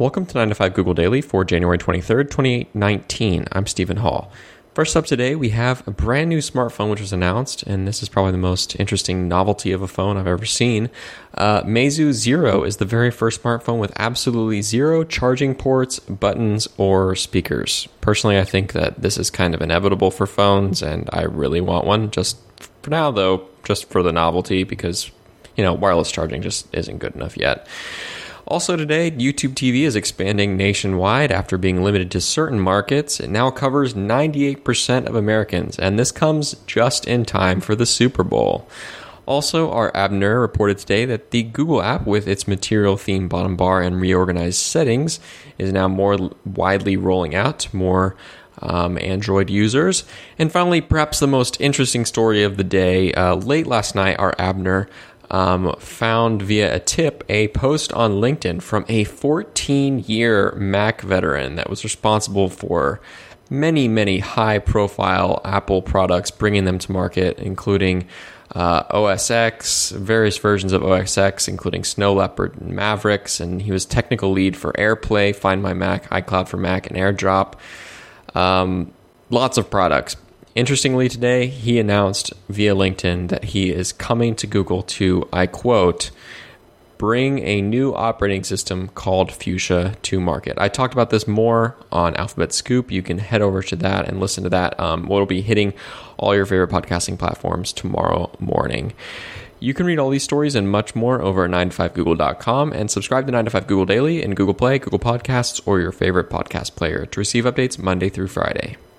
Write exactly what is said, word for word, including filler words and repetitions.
Welcome to nine to five Google Daily for January twenty-third, twenty nineteen. I'm Stephen Hall. First up today, we have a brand new smartphone which was announced, and this is probably the most interesting novelty of a phone I've ever seen. Uh, Meizu Zero is the very first smartphone with absolutely zero charging ports, buttons, or speakers. Personally, I think that this is kind of inevitable for phones, and I really want one. Just for now, though, just for the novelty, because, you know, wireless charging just isn't good enough yet. Also today, YouTube T V is expanding nationwide after being limited to certain markets. It now covers ninety-eight percent of Americans, and this comes just in time for the Super Bowl. Also, our Abner reported today that the Google app, with its material theme bottom bar and reorganized settings, is now more widely rolling out to more um, Android users. And finally, perhaps the most interesting story of the day, uh, late last night, our Abner Um, found via a tip a post on LinkedIn from a fourteen-year Mac veteran that was responsible for many, many high-profile Apple products, bringing them to market, including uh, O S X, various versions of O S X, including Snow Leopard and Mavericks, and he was technical lead for AirPlay, Find My Mac, iCloud for Mac, and AirDrop. Um, lots of products. Interestingly, today, he announced via LinkedIn that he is coming to Google to, I quote, bring a new operating system called Fuchsia to market. I talked about this more on Alphabet Scoop. You can head over to that and listen to that. Um, it'll be hitting all your favorite podcasting platforms tomorrow morning. You can read all these stories and much more over at nine to five google dot com and subscribe to nine to five Google Daily in Google Play, Google Podcasts, or your favorite podcast player to receive updates Monday through Friday.